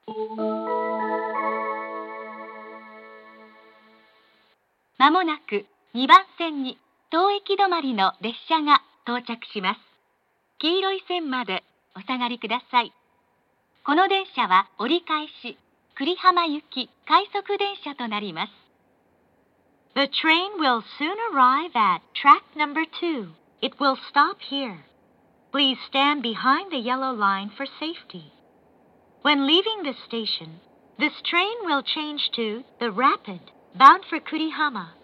まもなく2番線に当駅止まりの列車が到着します。黄色い線までお下がりください。この電車は折り返し、久里浜行き快速電車となります。The train will soon arrive at track number 2. It will stop here. Please stand behind the yellow line for safety. When leaving the station, this train will change to the Rapid, bound for Kurihama.